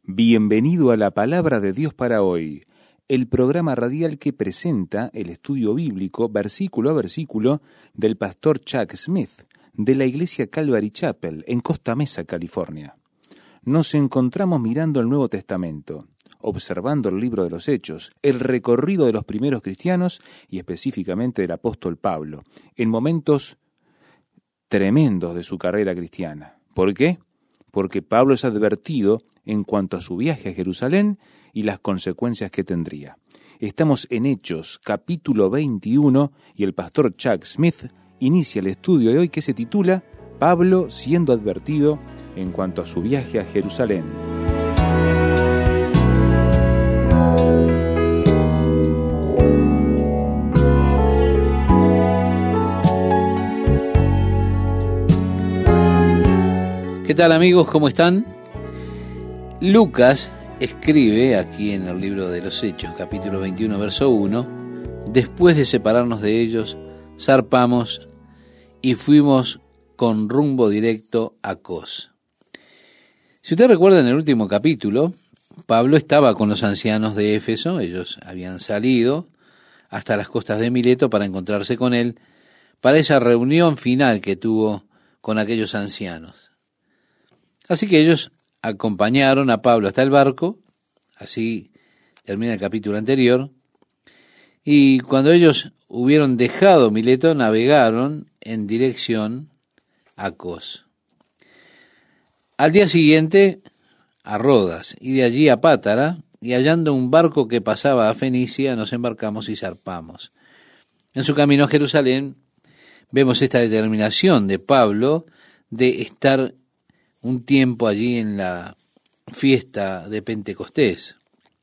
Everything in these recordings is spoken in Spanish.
Bienvenido a la Palabra de Dios para hoy, el programa radial que presenta el estudio bíblico versículo a versículo del pastor Chuck Smith de la iglesia Calvary Chapel en Costa Mesa, California. Nos encontramos mirando el Nuevo Testamento, observando el libro de los Hechos, el recorrido de los primeros cristianos y específicamente del apóstol Pablo, en momentos tremendos de su carrera cristiana. ¿Por qué? Porque Pablo es advertido en cuanto a su viaje a Jerusalén y las consecuencias que tendría. Estamos en Hechos, capítulo 21, y el pastor Chuck Smith inicia el estudio de hoy que se titula Pablo siendo advertido en cuanto a su viaje a Jerusalén. ¿Qué tal, amigos? ¿Cómo están? Lucas escribe aquí en el libro de los Hechos, capítulo 21, verso 1, después de separarnos de ellos, zarpamos y fuimos con rumbo directo a Cos. Si usted recuerda, en el último capítulo, Pablo estaba con los ancianos de Éfeso. Ellos habían salido hasta las costas de Mileto para encontrarse con él, para esa reunión final que tuvo con aquellos ancianos. Así que ellos acompañaron a Pablo hasta el barco, así termina el capítulo anterior, y cuando ellos hubieron dejado Mileto, navegaron en dirección a Cos. Al día siguiente, a Rodas, y de allí a Pátara, y hallando un barco que pasaba a Fenicia, nos embarcamos y zarpamos. En su camino a Jerusalén, vemos esta determinación de Pablo de estar un tiempo allí en la fiesta de Pentecostés.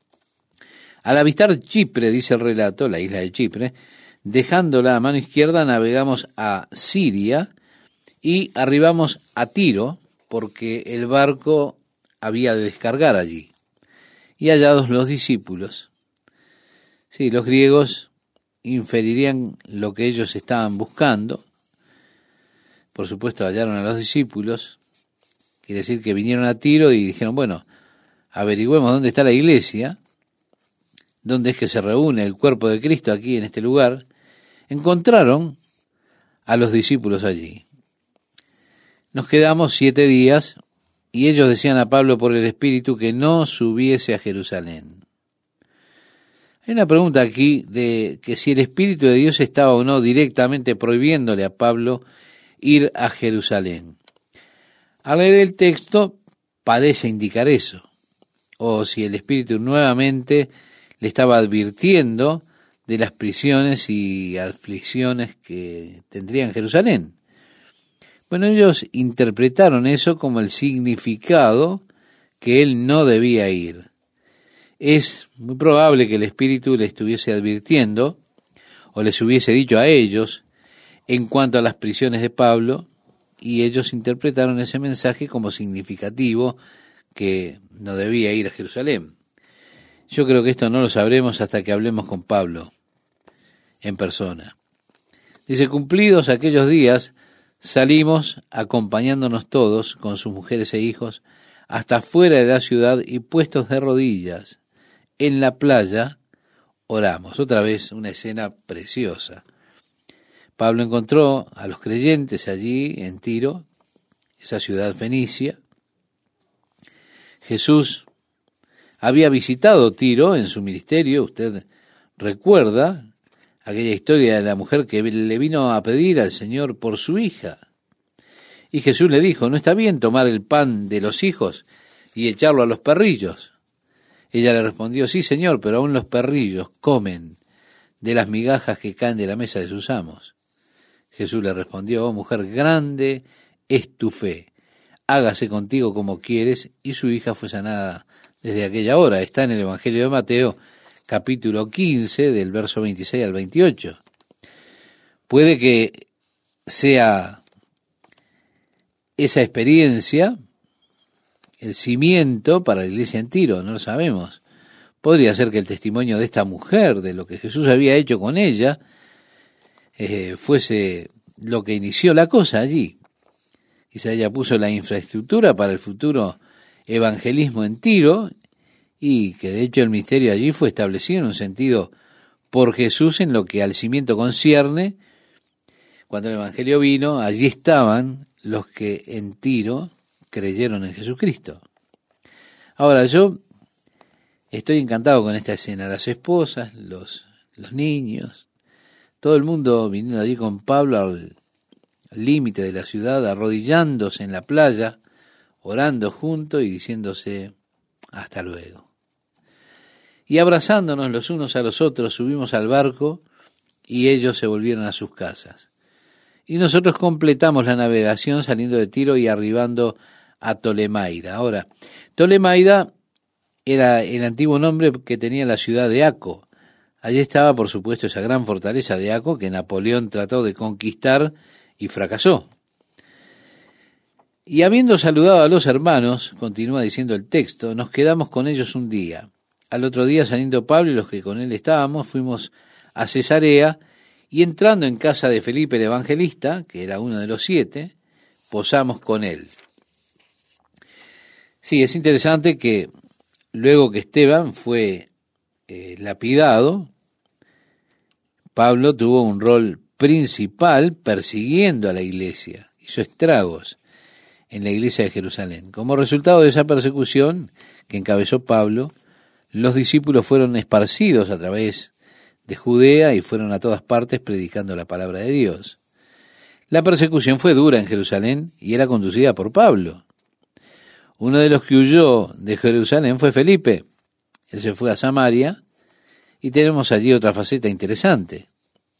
Al avistar Chipre, dice el relato, la isla de Chipre, dejándola a mano izquierda, navegamos a Siria y arribamos a Tiro, porque el barco había de descargar allí. Y hallados los discípulos, sí, los griegos inferirían lo que ellos estaban buscando. Por supuesto, hallaron a los discípulos. Quiere decir que vinieron a Tiro y dijeron, bueno, averigüemos dónde está la iglesia, dónde es que se reúne el cuerpo de Cristo aquí en este lugar. Encontraron a los discípulos allí. Nos quedamos 7 días y ellos decían a Pablo por el Espíritu que no subiese a Jerusalén. Hay una pregunta aquí de que si el Espíritu de Dios estaba o no directamente prohibiéndole a Pablo ir a Jerusalén. Al leer el texto parece indicar eso, o si el Espíritu nuevamente le estaba advirtiendo de las prisiones y aflicciones que tendría en Jerusalén. Bueno, ellos interpretaron eso como el significado que él no debía ir. Es muy probable que el Espíritu le estuviese advirtiendo, o les hubiese dicho a ellos, en cuanto a las prisiones de Pablo, y ellos interpretaron ese mensaje como significativo que no debía ir a Jerusalén. Yo creo que esto no lo sabremos hasta que hablemos con Pablo en persona. Dice, cumplidos aquellos días, salimos acompañándonos todos con sus mujeres e hijos hasta fuera de la ciudad y puestos de rodillas en la playa, oramos. Otra vez una escena preciosa. Pablo encontró a los creyentes allí en Tiro, esa ciudad fenicia. Jesús había visitado Tiro en su ministerio. Usted recuerda aquella historia de la mujer que le vino a pedir al Señor por su hija. Y Jesús le dijo, ¿no está bien tomar el pan de los hijos y echarlo a los perrillos? Ella le respondió, sí, Señor, pero aún los perrillos comen de las migajas que caen de la mesa de sus amos. Jesús le respondió, oh mujer, grande es tu fe, hágase contigo como quieres, y su hija fue sanada desde aquella hora. Está en el Evangelio de Mateo, capítulo 15, del verso 26 al 28. Puede que sea esa experiencia el cimiento para la iglesia en Tiro, no lo sabemos. Podría ser que el testimonio de esta mujer, de lo que Jesús había hecho con ella, fuese lo que inició la cosa allí. Quizá ella puso la infraestructura para el futuro evangelismo en Tiro, y que de hecho el misterio allí fue establecido en un sentido por Jesús en lo que al cimiento concierne. Cuando el Evangelio vino, allí estaban los que en Tiro creyeron en Jesucristo. Ahora, yo estoy encantado con esta escena, las esposas, los niños, todo el mundo viniendo allí con Pablo al límite de la ciudad, arrodillándose en la playa, orando juntos y diciéndose hasta luego. Y abrazándonos los unos a los otros, subimos al barco y ellos se volvieron a sus casas. Y nosotros completamos la navegación saliendo de Tiro y arribando a Tolemaida. Ahora, Tolemaida era el antiguo nombre que tenía la ciudad de Aco. Allí estaba, por supuesto, esa gran fortaleza de Aco que Napoleón trató de conquistar y fracasó. Y habiendo saludado a los hermanos, continúa diciendo el texto, nos quedamos con ellos un día. Al otro día, saliendo Pablo y los que con él estábamos, fuimos a Cesarea, y entrando en casa de Felipe el evangelista, que era uno de los 7, posamos con él. Sí, es interesante que luego que Esteban fue lapidado, Pablo tuvo un rol principal persiguiendo a la iglesia, hizo estragos en la iglesia de Jerusalén. Como resultado de esa persecución que encabezó Pablo, los discípulos fueron esparcidos a través de Judea y fueron a todas partes predicando la palabra de Dios. La persecución fue dura en Jerusalén y era conducida por Pablo. Uno de los que huyó de Jerusalén fue Felipe. Él se fue a Samaria y tenemos allí otra faceta interesante.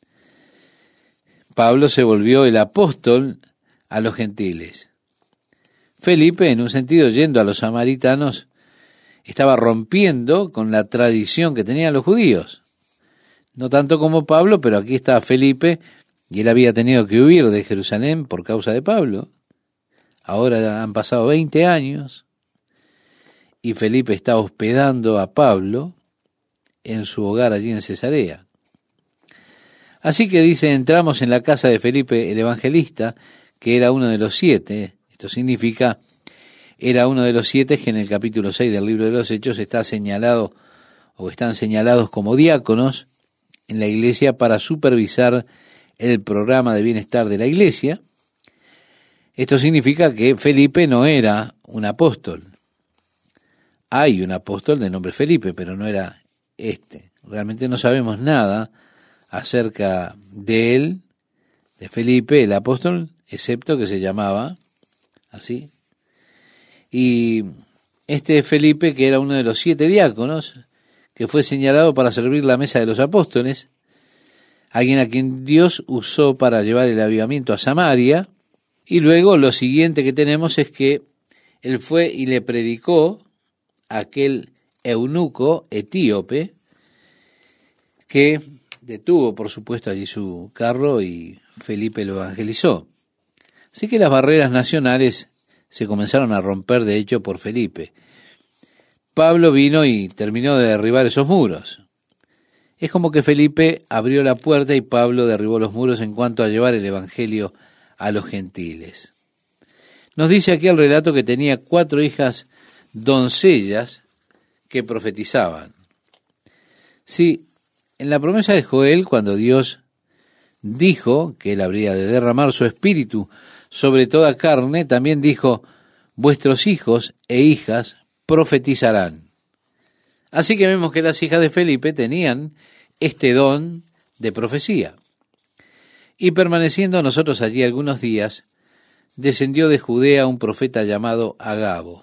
Pablo se volvió el apóstol a los gentiles. Felipe, en un sentido, yendo a los samaritanos, estaba rompiendo con la tradición que tenían los judíos. No tanto como Pablo, pero aquí está Felipe, y él había tenido que huir de Jerusalén por causa de Pablo. Ahora han pasado 20 años, y Felipe está hospedando a Pablo en su hogar allí en Cesarea. Así que dice, entramos en la casa de Felipe el evangelista, que era uno de los 7. Esto significa, era uno de los 7 que en el capítulo 6 del libro de los Hechos está señalado, o están señalados como diáconos en la iglesia para supervisar el programa de bienestar de la iglesia. Esto significa que Felipe no era un apóstol. Hay un apóstol de nombre Felipe, pero no era este. Realmente no sabemos nada acerca de él, de Felipe, el apóstol, excepto que se llamaba así. Y este Felipe, que era uno de los 7 diáconos, que fue señalado para servir la mesa de los apóstoles, alguien a quien Dios usó para llevar el avivamiento a Samaria. Y luego lo siguiente que tenemos es que él fue y le predicó a aquel eunuco etíope que detuvo, por supuesto, allí su carro y Felipe lo evangelizó. Así que las barreras nacionales se comenzaron a romper, de hecho, por Felipe. Pablo vino y terminó de derribar esos muros. Es como que Felipe abrió la puerta y Pablo derribó los muros en cuanto a llevar el evangelio a los gentiles. Nos dice aquí el relato que tenía 4 hijas doncellas que profetizaban. Sí, en la promesa de Joel, cuando Dios dijo que él habría de derramar su espíritu sobre toda carne, también dijo, vuestros hijos e hijas profetizarán. Así que vemos que las hijas de Felipe tenían este don de profecía. Y permaneciendo nosotros allí algunos días, descendió de Judea un profeta llamado Agabo.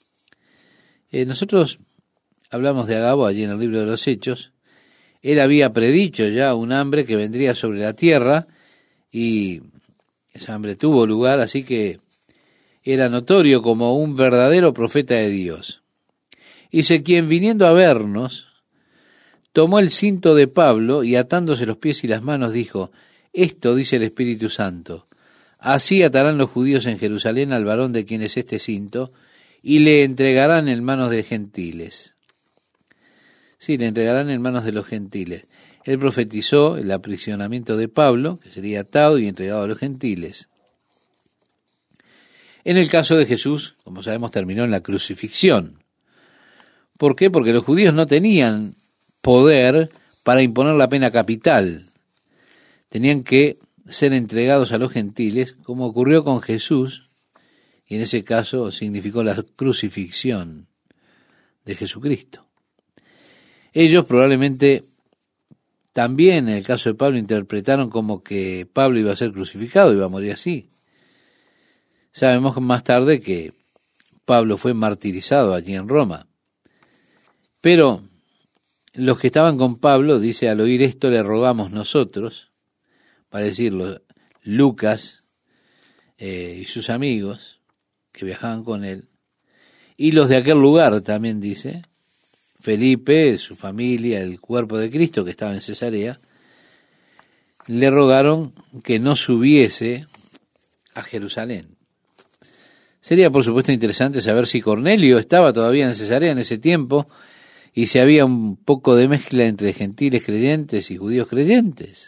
Nosotros hablamos de Agabo allí en el libro de los Hechos. Él había predicho ya un hambre que vendría sobre la tierra y esa hambre tuvo lugar, así que era notorio como un verdadero profeta de Dios. Dice, quien viniendo a vernos, tomó el cinto de Pablo y atándose los pies y las manos dijo, esto dice el Espíritu Santo, así atarán los judíos en Jerusalén al varón de quien es este cinto y le entregarán en manos de gentiles. Sí, le entregarán en manos de los gentiles. Él profetizó el aprisionamiento de Pablo, que sería atado y entregado a los gentiles. En el caso de Jesús, como sabemos, terminó en la crucifixión. ¿Por qué? Porque los judíos no tenían poder para imponer la pena capital. Tenían que ser entregados a los gentiles, como ocurrió con Jesús, y en ese caso significó la crucifixión de Jesucristo. Ellos probablemente también, en el caso de Pablo, interpretaron como que Pablo iba a ser crucificado, iba a morir así. Sabemos más tarde que Pablo fue martirizado allí en Roma. Pero los que estaban con Pablo, dice, al oír esto le rogamos nosotros, para decirlo, Lucas y sus amigos que viajaban con él, y los de aquel lugar también dice, Felipe, su familia, el cuerpo de Cristo que estaba en Cesarea, le rogaron que no subiese a Jerusalén. Sería, por supuesto, interesante saber si Cornelio estaba todavía en Cesarea en ese tiempo y si había un poco de mezcla entre gentiles creyentes y judíos creyentes.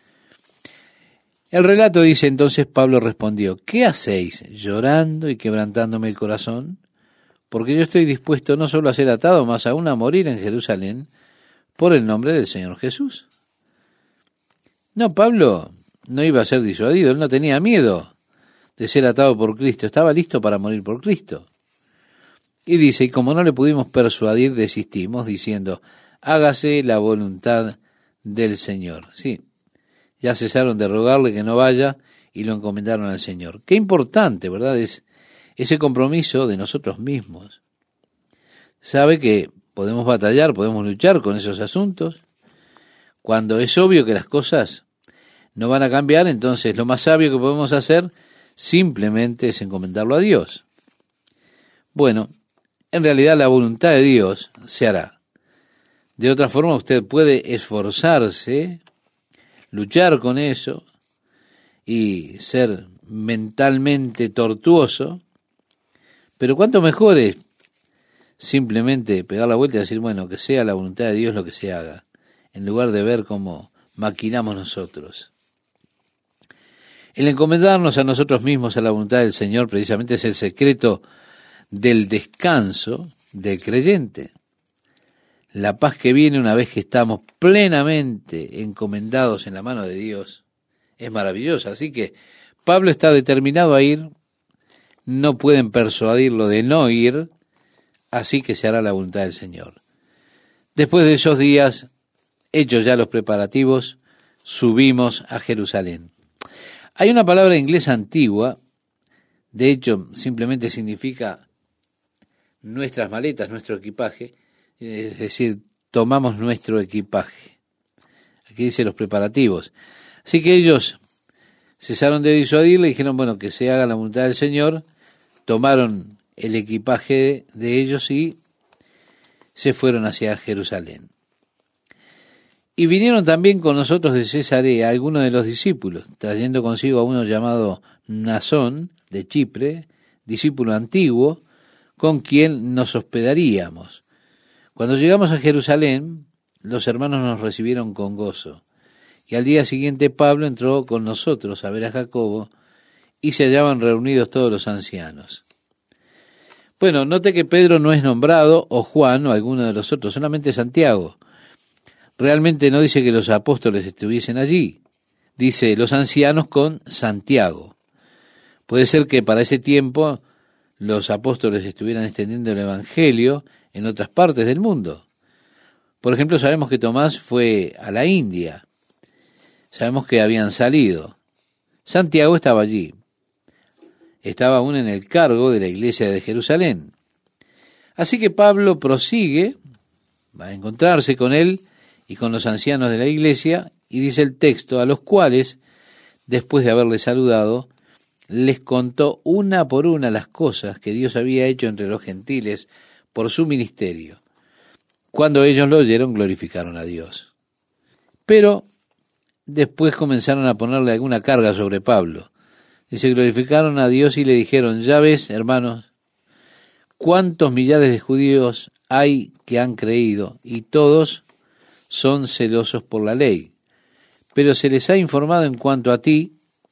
El relato dice entonces, Pablo respondió, ¿qué hacéis llorando y quebrantándome el corazón? Porque yo estoy dispuesto no solo a ser atado, mas aún a morir en Jerusalén por el nombre del Señor Jesús. No, Pablo no iba a ser disuadido, él no tenía miedo de ser atado por Cristo, estaba listo para morir por Cristo. Y dice, y como no le pudimos persuadir, desistimos, diciendo, hágase la voluntad del Señor. Sí, ya cesaron de rogarle que no vaya y lo encomendaron al Señor. Qué importante, ¿verdad? Es ese compromiso de nosotros mismos. Sabe que podemos batallar, podemos luchar con esos asuntos. Cuando es obvio que las cosas no van a cambiar, entonces lo más sabio que podemos hacer simplemente es encomendarlo a Dios. Bueno, en realidad la voluntad de Dios se hará. De otra forma, usted puede esforzarse, luchar con eso y ser mentalmente tortuoso, pero cuánto mejor es simplemente pegar la vuelta y decir, bueno, que sea la voluntad de Dios lo que se haga, en lugar de ver cómo maquinamos nosotros. El encomendarnos a nosotros mismos a la voluntad del Señor precisamente es el secreto del descanso del creyente. La paz que viene una vez que estamos plenamente encomendados en la mano de Dios es maravillosa. Así que Pablo está determinado a ir, no pueden persuadirlo de no ir, así que se hará la voluntad del Señor. Después de esos días, hechos ya los preparativos, subimos a Jerusalén. Hay una palabra inglesa antigua, de hecho simplemente significa nuestras maletas, nuestro equipaje, es decir, tomamos nuestro equipaje. Aquí dice los preparativos. Así que ellos cesaron de disuadirle y dijeron, bueno, que se haga la voluntad del Señor, tomaron el equipaje de ellos y se fueron hacia Jerusalén. Y vinieron también con nosotros de Cesarea algunos de los discípulos, trayendo consigo a uno llamado Mnasón, de Chipre, discípulo antiguo, con quien nos hospedaríamos. Cuando llegamos a Jerusalén, los hermanos nos recibieron con gozo. Y al día siguiente Pablo entró con nosotros a ver a Jacobo, y se hallaban reunidos todos los ancianos. Bueno, note que Pedro no es nombrado, o Juan, o alguno de los otros, solamente Santiago. Realmente no dice que los apóstoles estuviesen allí, dice los ancianos con Santiago. Puede ser que para ese tiempo los apóstoles estuvieran extendiendo el Evangelio en otras partes del mundo. Por ejemplo, sabemos que Tomás fue a la India, sabemos que habían salido. Santiago estaba allí, estaba aún en el cargo de la iglesia de Jerusalén. Así que Pablo prosigue, va a encontrarse con él y con los ancianos de la iglesia, y dice el texto, a los cuales, después de haberles saludado, les contó una por una las cosas que Dios había hecho entre los gentiles por su ministerio. Cuando ellos lo oyeron, glorificaron a Dios. Pero después comenzaron a ponerle alguna carga sobre Pablo. Dice, glorificaron a Dios y le dijeron, ya ves, hermanos, cuántos millares de judíos hay que han creído, y todos son celosos por la ley. Pero se les ha informado en cuanto a ti,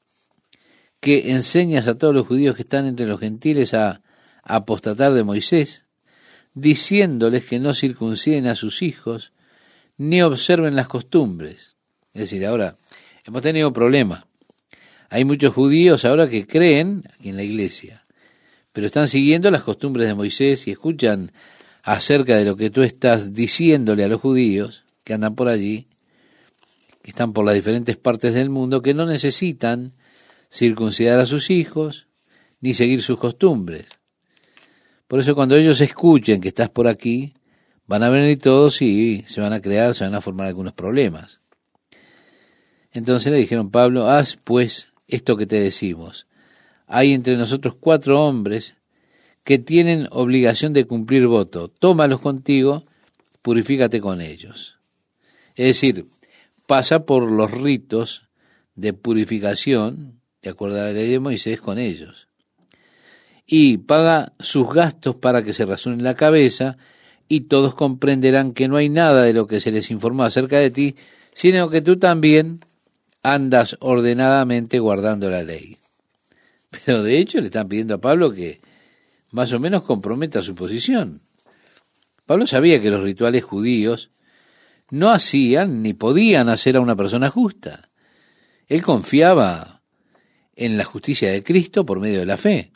que enseñas a todos los judíos que están entre los gentiles a apostatar de Moisés, diciéndoles que no circunciden a sus hijos, ni observen las costumbres. Es decir, ahora hemos tenido problemas. Hay muchos judíos ahora que creen aquí en la iglesia, pero están siguiendo las costumbres de Moisés y escuchan acerca de lo que tú estás diciéndole a los judíos que andan por allí, que están por las diferentes partes del mundo, que no necesitan circuncidar a sus hijos ni seguir sus costumbres. Por eso cuando ellos escuchen que estás por aquí, van a venir todos y se van a formar algunos problemas. Entonces le dijeron, Pablo, haz pues esto que te decimos. Hay entre nosotros 4 hombres que tienen obligación de cumplir voto. Tómalos contigo, purifícate con ellos. Es decir, pasa por los ritos de purificación, de acuerdo a la ley de Moisés, con ellos. Y paga sus gastos para que se rasuren la cabeza, y todos comprenderán que no hay nada de lo que se les informó acerca de ti, sino que tú también andas ordenadamente guardando la ley. Pero de hecho le están pidiendo a Pablo que más o menos comprometa su posición. Pablo sabía que los rituales judíos no hacían ni podían hacer a una persona justa. Él confiaba en la justicia de Cristo por medio de la fe.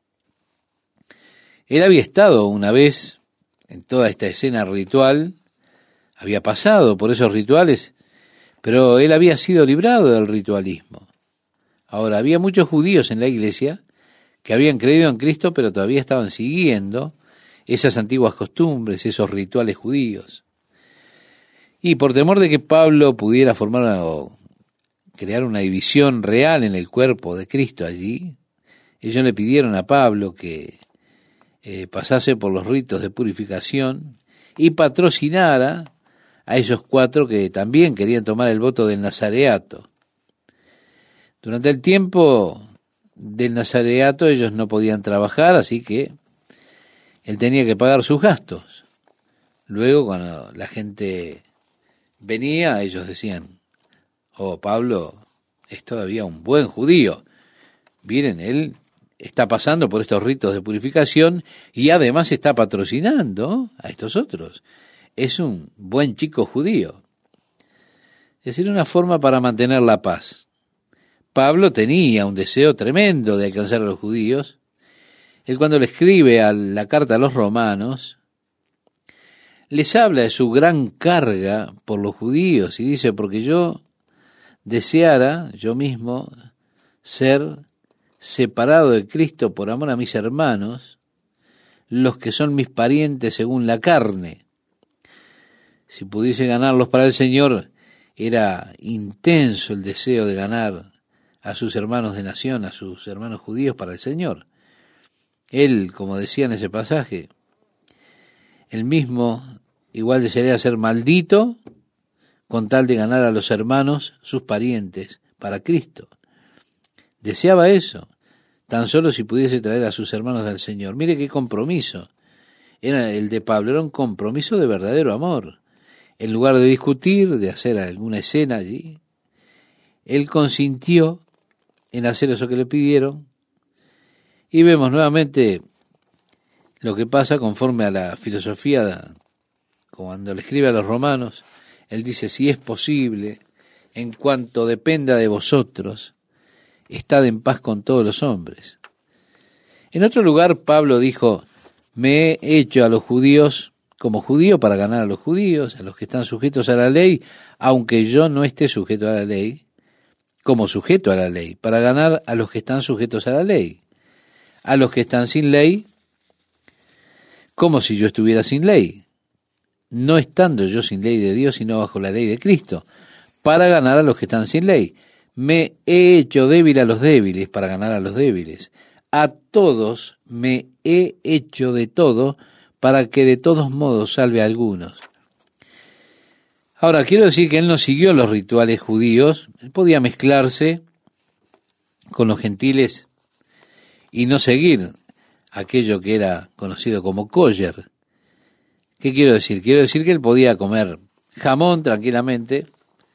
Él había estado una vez en toda esta escena ritual, había pasado por esos rituales, pero él había sido librado del ritualismo. Ahora, había muchos judíos en la iglesia que habían creído en Cristo, pero todavía estaban siguiendo esas antiguas costumbres, esos rituales judíos. Y por temor de que Pablo pudiera formar o crear una división real en el cuerpo de Cristo allí, ellos le pidieron a Pablo que pasase por los ritos de purificación y patrocinara a esos 4 que también querían tomar el voto del nazareato. Durante el tiempo del nazareato ellos no podían trabajar, así que él tenía que pagar sus gastos. Luego, cuando la gente venía, ellos decían, oh, Pablo es todavía un buen judío. Miren, él está pasando por estos ritos de purificación y además está patrocinando a estos otros. Es un buen chico judío. Es decir, una forma para mantener la paz. Pablo tenía un deseo tremendo de alcanzar a los judíos. Él cuando le escribe la carta a los romanos, les habla de su gran carga por los judíos y dice, porque yo deseara yo mismo ser separado de Cristo por amor a mis hermanos, los que son mis parientes según la carne. Si pudiese ganarlos para el Señor, era intenso el deseo de ganar a sus hermanos de nación, a sus hermanos judíos para el Señor. Él, como decía en ese pasaje, él mismo igual desearía ser maldito con tal de ganar a los hermanos, sus parientes, para Cristo. Deseaba eso, tan solo si pudiese traer a sus hermanos al Señor. Mire qué compromiso era el de Pablo, era un compromiso de verdadero amor. En lugar de discutir, de hacer alguna escena allí, él consintió en hacer eso que le pidieron, y vemos nuevamente lo que pasa conforme a la filosofía, cuando le escribe a los romanos, él dice, si es posible, en cuanto dependa de vosotros, estad en paz con todos los hombres. En otro lugar, Pablo dijo, me he hecho a los judíos como judío para ganar a los judíos, a los que están sujetos a la ley, aunque yo no esté sujeto a la ley, como sujeto a la ley, para ganar a los que están sujetos a la ley, a los que están sin ley, como si yo estuviera sin ley, no estando yo sin ley de Dios, sino bajo la ley de Cristo, para ganar a los que están sin ley. Me he hecho débil a los débiles para ganar a los débiles. A todos me he hecho de todo para que de todos modos salve a algunos. Ahora, quiero decir que él no siguió los rituales judíos, él podía mezclarse con los gentiles y no seguir aquello que era conocido como kosher. ¿Qué quiero decir? Quiero decir que él podía comer jamón tranquilamente,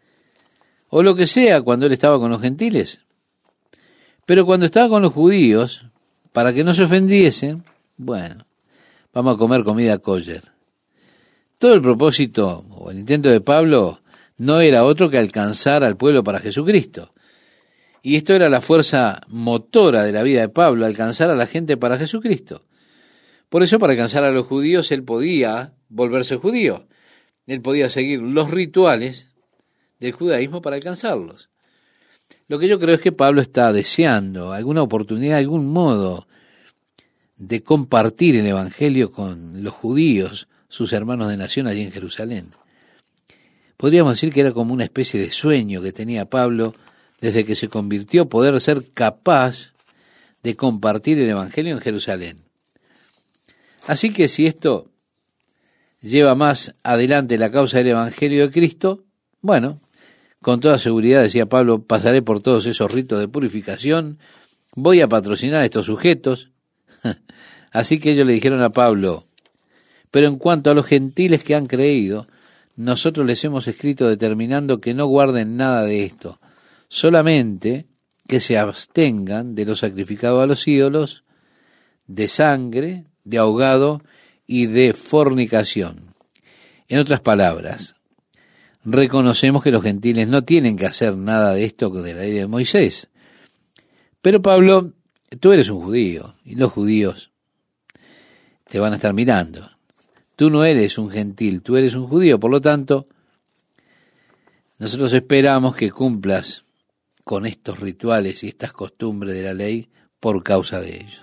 o lo que sea cuando él estaba con los gentiles. Pero cuando estaba con los judíos, para que no se ofendiesen, bueno, vamos a comer comida kosher. Todo el propósito o el intento de Pablo no era otro que alcanzar al pueblo para Jesucristo. Y esto era la fuerza motora de la vida de Pablo, alcanzar a la gente para Jesucristo. Por eso, para alcanzar a los judíos, él podía volverse judío. Él podía seguir los rituales del judaísmo para alcanzarlos. Lo que yo creo es que Pablo está deseando alguna oportunidad, algún modo de compartir el Evangelio con los judíos, sus hermanos de nación allí en Jerusalén. Podríamos decir que era como una especie de sueño que tenía Pablo desde que se convirtió, poder ser capaz de compartir el Evangelio en Jerusalén. Así que si esto lleva más adelante la causa del Evangelio de Cristo, bueno, con toda seguridad, decía Pablo, pasaré por todos esos ritos de purificación, voy a patrocinar a estos sujetos. Así que ellos le dijeron a Pablo, pero en cuanto a los gentiles que han creído, nosotros les hemos escrito determinando que no guarden nada de esto, solamente que se abstengan de lo sacrificado a los ídolos, de sangre, de ahogado y de fornicación. En otras palabras, reconocemos que los gentiles no tienen que hacer nada de esto de la ley de Moisés. Pero Pablo, tú eres un judío y los judíos te van a estar mirando. Tú no eres un gentil, tú eres un judío, por lo tanto, nosotros esperamos que cumplas con estos rituales y estas costumbres de la ley por causa de ellos.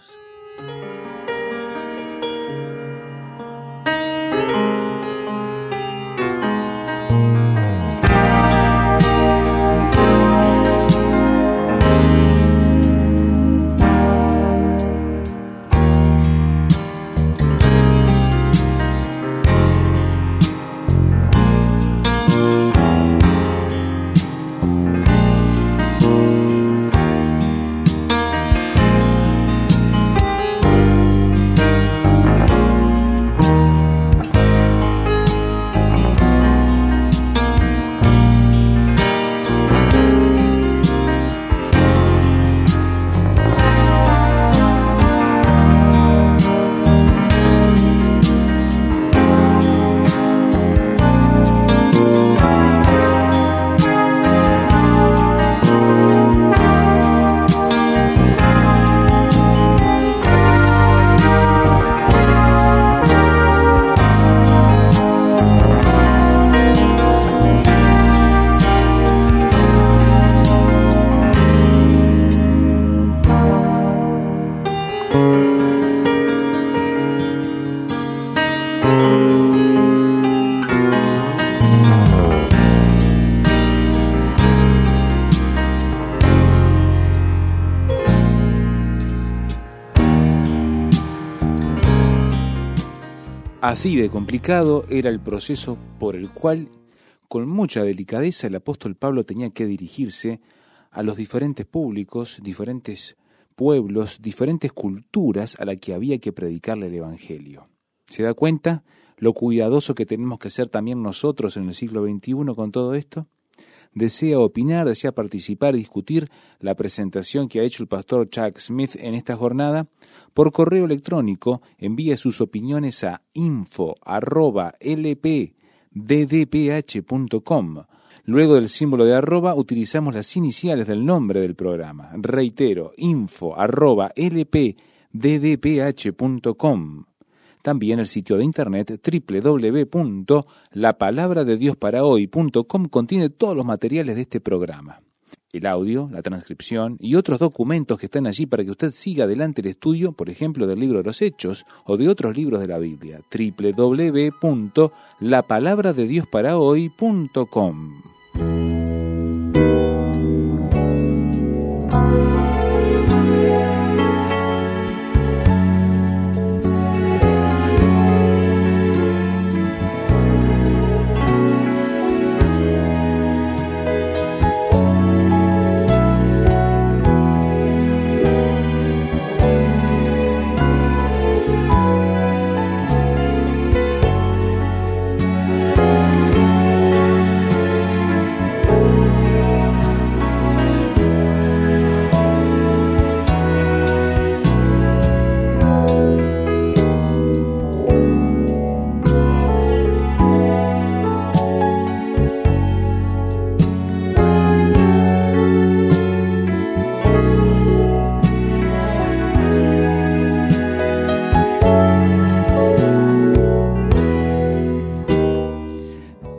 Así de complicado era el proceso por el cual, con mucha delicadeza, el apóstol Pablo tenía que dirigirse a los diferentes públicos, diferentes pueblos, diferentes culturas a las que había que predicarle el Evangelio. ¿Se da cuenta lo cuidadoso que tenemos que ser también nosotros en el siglo XXI con todo esto? Desea opinar, desea participar y discutir la presentación que ha hecho el pastor Chuck Smith en esta jornada. Por correo electrónico envíe sus opiniones a info@lpddph.com. Luego del símbolo de arroba utilizamos las iniciales del nombre del programa. Reitero, info@lpddph.com. También el sitio de internet www.lapalabradeDiosParaHoy.com contiene todos los materiales de este programa. El audio, la transcripción y otros documentos que están allí para que usted siga adelante el estudio, por ejemplo, del libro de los Hechos o de otros libros de la Biblia. www.lapalabradeDiosParaHoy.com.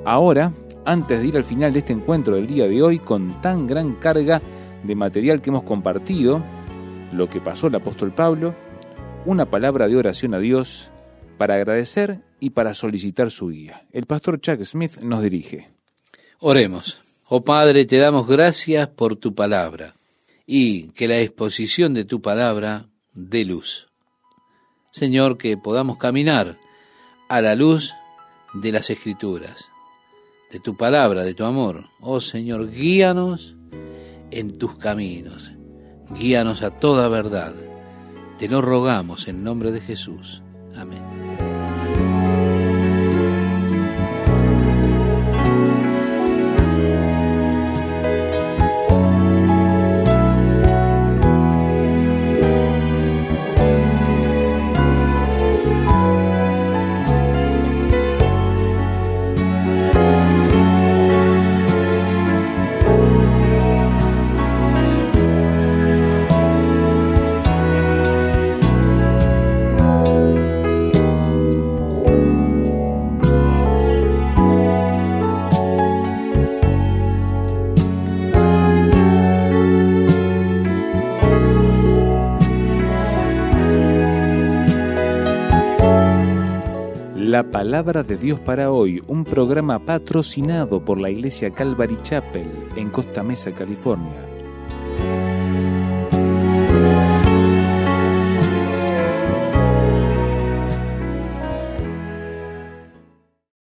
Ahora, antes de ir al final de este encuentro del día de hoy, con tan gran carga de material que hemos compartido, lo que pasó el apóstol Pablo, una palabra de oración a Dios para agradecer y para solicitar su guía. El pastor Chuck Smith nos dirige. Oremos. Oh Padre, te damos gracias por tu palabra y que la exposición de tu palabra dé luz. Señor, que podamos caminar a la luz de las Escrituras, de tu palabra, de tu amor. Oh Señor, guíanos en tus caminos, guíanos a toda verdad. Te lo rogamos en nombre de Jesús. Amén. La palabra de Dios para hoy, un programa patrocinado por la Iglesia Calvary Chapel en Costa Mesa, California.